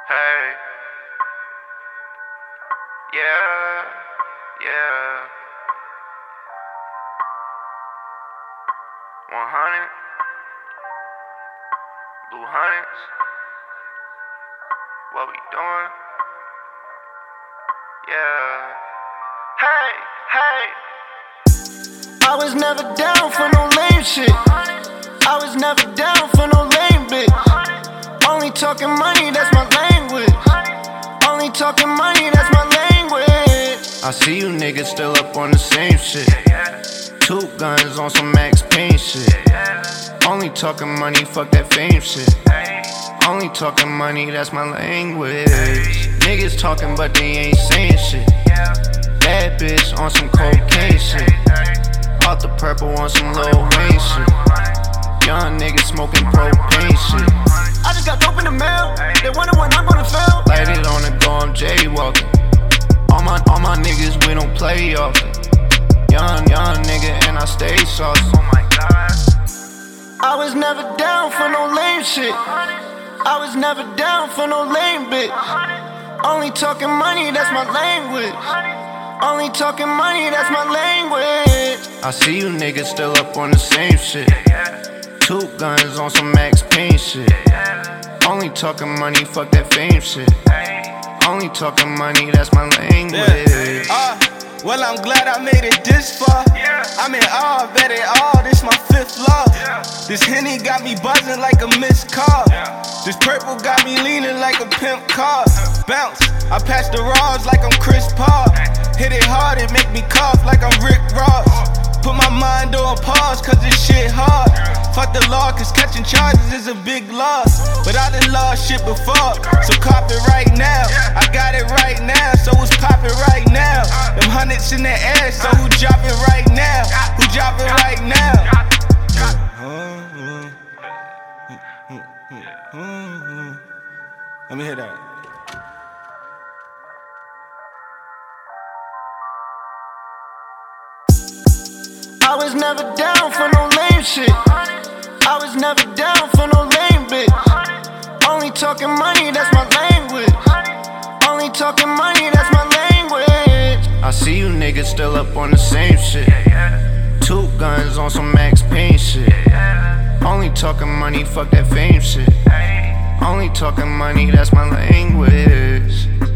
Hey, yeah, yeah. 100 blue hundreds. What we doing? Yeah. Hey, hey. I was never down for no lame shit. I was never down for no lame bitch. Only talking money, that's my language. Only talking money, that's my language. I see you niggas still up on the same shit. 2 guns on some Max Payne shit. Only talking money, fuck that fame shit. Only talking money, that's my language. Niggas talking but they ain't saying shit. Bad bitch on some cocaine shit. Off the purple on some Lil Wayne shit. Young niggas smoking propane shit. I just got dope in the mail. They wonder when I'm gonna fail. Light it on the go, I'm jaywalking. All my niggas, we don't play often. Young nigga and I stay saucy. Oh my God. I was never down for no lame shit. I was never down for no lame bitch. Only talking money, that's my language. Only talking money, that's my language. I see you niggas still up on the same shit. 2 guns on some Max Payne shit. Only talking money, fuck that fame shit. Only talking money, that's my language. Well, I'm glad I made it this far. I'm in awe, bet it all, this my 5th law. This Henny got me buzzing like a missed call. This purple got me leaning like a pimp car. Bounce, I pass the rods like I'm Chris Paul. Hit it hard, it make me cough like I'm Rick Ross. Put my mind on pause, cause this shit hard. Fuck the law, cause catching charges is a big loss. But I done lost shit before, so cop it right now. I got it right now, so it's poppin' right now. Them hundreds in the air, so who drop it right now? Who drop it right now? Let me hear that. I was never down for no lame shit. I was never down for no lame bitch. Only talking money, that's my language. Only talking money, that's my language. I see you niggas still up on the same shit. 2 guns on some Max Payne shit. Only talking money, fuck that fame shit. Only talking money, that's my language.